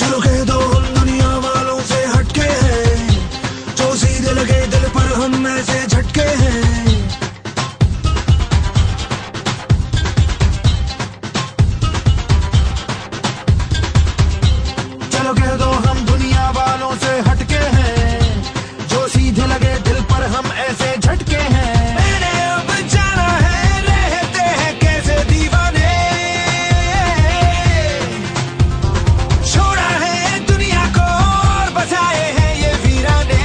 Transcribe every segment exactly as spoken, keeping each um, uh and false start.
चलो कह दो हम दुनिया वालों से हटके हैं, जो सीधे लगे दिल पर हम ऐसे झटके हैं। चलो कह दो हम दुनिया वालों से हटके हैं, जो सीधे लगे दिल पर हम ऐसे झटके हैं। मैंने अब जाना है रहते हैं कैसे दीवाने, छोड़ा है दुनिया को और बसाए हैं ये वीराने।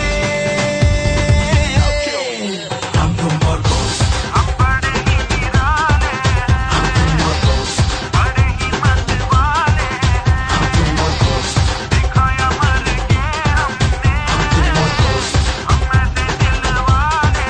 हम तुम और दोस्त, हम बड़े ही वीराने, हम तुम और दोस्त, बड़े ही मत वाले, हम तुम और दोस्त, दिखाया मर के हमने, हम तुम और दोस्त, हम ऐसे दिल वाले।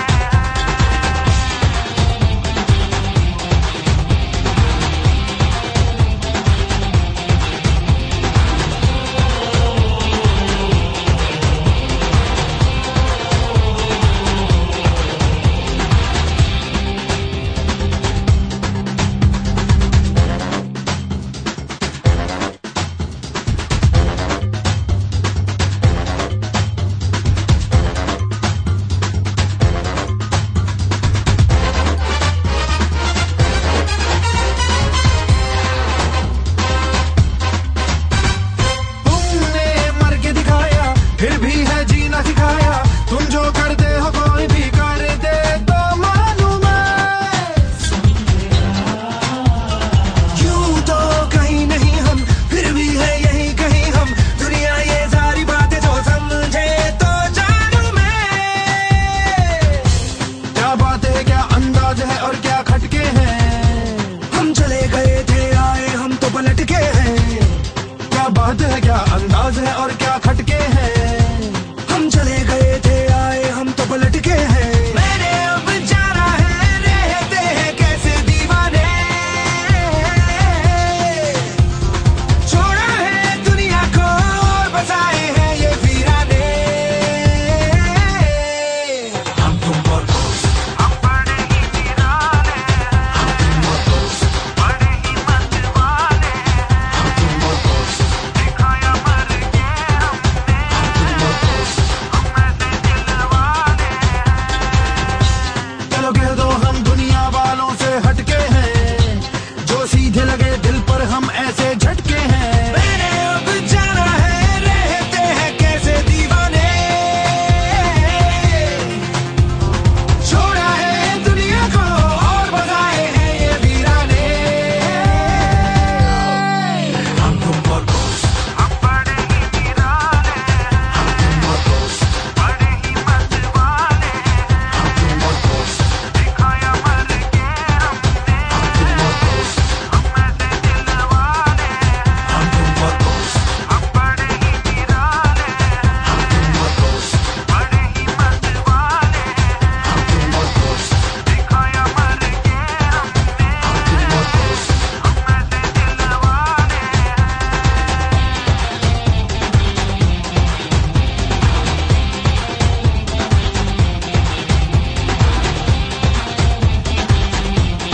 तुमने मर के दिखाया, फिर भी है जीना सिखाया। तुम जो करते हो कोई भी कर दे तो मालूम है। यूं तो कहीं नहीं हम, फिर भी है यही कहीं हम। दुनिया ये सारी बातें जो समझे तो जानू मैं। क्या बात है, क्या अंदाज है और क्या खटके हैं। हम चले गए थे आए हम तो पलट के हैं। क्या बात है, क्या अंदाज है और क्या खटके हैं। हम चले गए थे आए हम तो पलट के हैं। मैंने अब जाना है रहते हैं कैसे दीवाने, छोड़ा है दुनिया को और बसाए हैं ये वीराने। हम तुम और दोस्त, हम बड़े ही वीराने, हम तुम और दोस्त, बड़े ही मत वाले, हम तुम और दोस्त, दिखाया मर के हमने, हम तुम और दोस्त, हम ऐसे दिल वाले। चलो कह दो हम दुनिया वालों से हटके हैं, जो सीधे लगे दिल पर हम ऐसे झटके हैं। मैंने अब जाना है रहते हैं कैसे दीवाने, छोड़ा है दुनिया को और बसाए हैं ये वीराने। हम तुम और दोस्त, हम बड़े ही वीराने, हम तुम और दोस्त, बड़े ही मत वाले, हम तुम और दोस्त, दिखाया मर के हमने, हम तुम और दोस्त, हम ऐसे दिल वाले। हम तुम और दोस्त, हम बड़े ही वीराने, हम तुम और दोस्त, बड़े ही मत वाले, हम तुम और दोस्त, दिखाया मर के हमने, हम तुम और दोस्त, हम ऐसे दिल वाले।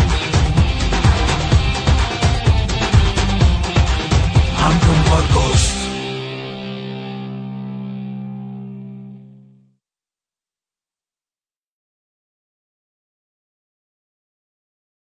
हम तुम और दोस्त।